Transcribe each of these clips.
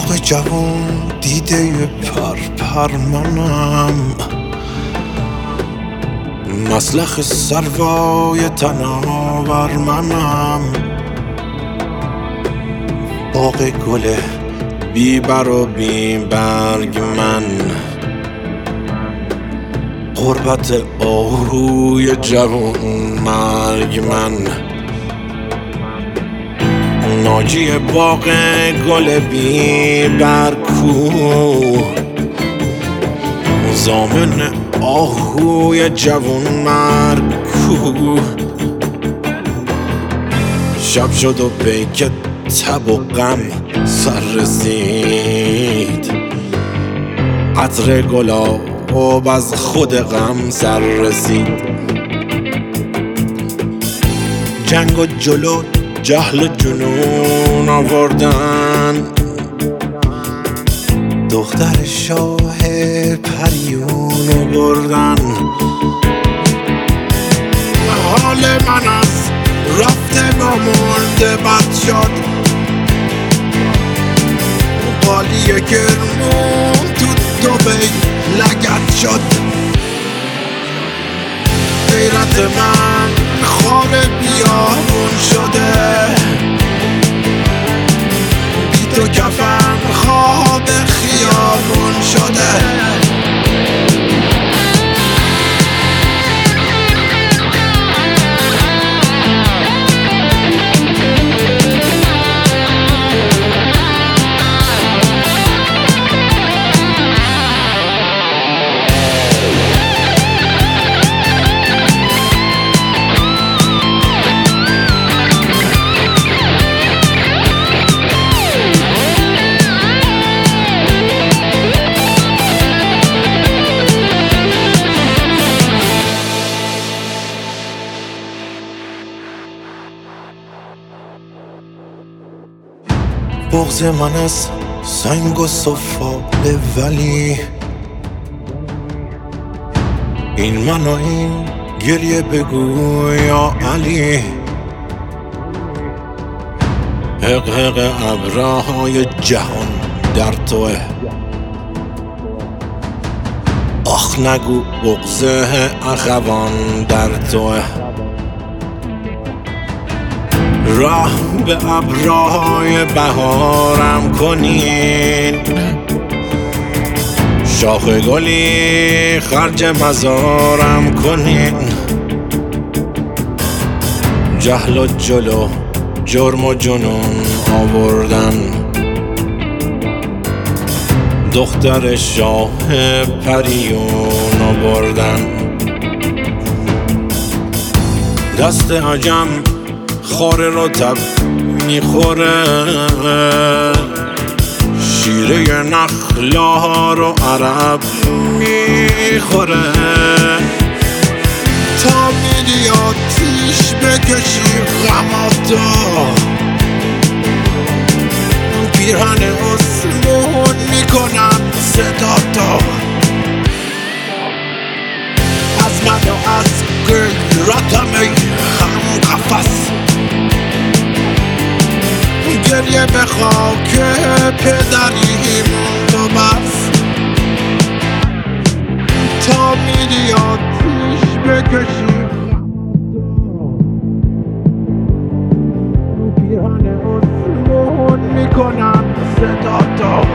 باغ جوان دیده پر منم، مسلخ سروای تناور منم. باغ گل بی بر و بی برگ من، غربت آهوی جوان مرگ من. ناجی باغ گل بی برکو، ضامن آهوی جوان مرگ کو. شب شد و پیک تب و غم سر رسید، عطر گلاب از خود غم سر رسید. جنگ و جلو جهل و جنون آوردن، دختر شاه پریون بردن. حال من از رفته با مرده بد شد، قالی کرمون تو دبی لگد شد. غیرت من خار بیابون شده، بی تو کفن خواب خیابون شده. بغض من از سنگ و سفاله، ولی این من و این گریه بگو یا علی. حق ابرهای جهان در توه، آخ نگو بغض اخوان در توه. راه به ابرهای بهارم کنین، شاخ گلی خرج مزارم کنین. جهل و جلو جرم و جنون آوردن، دختر شاه پریون آوردن. دست عجم خاره رو تب میخوره، شیره نخلا رو عرب میخوره. تا میری آتیش بکشی غماتو، پیرهن آسمون میکنم صداتو. از من و از غیرتم ای هم قفص، گریه به خاک پدریم تو بس. تا میری آتیش بکشی پیرهن آسمون میکنم صداتو.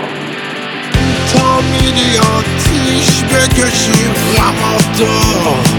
تا میری آتیش بکشی غماتو،